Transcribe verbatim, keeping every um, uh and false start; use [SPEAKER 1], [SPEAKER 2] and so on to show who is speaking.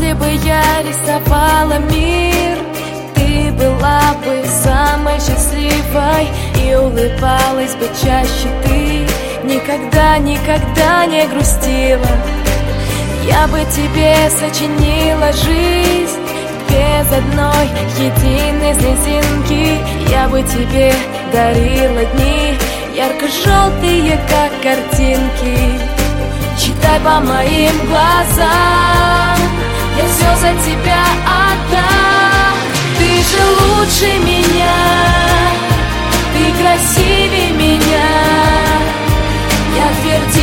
[SPEAKER 1] Если бы я рисовала мир, ты была бы самой счастливой и улыбалась бы чаще ты. Никогда, никогда не грустила. Я бы тебе сочинила жизнь без одной единой слезинки. Я бы тебе дарила дни ярко-желтые, как картинки. Читай по моим глазам, я все за тебя отдам. Ты же лучше меня, ты красивее меня. Я твердила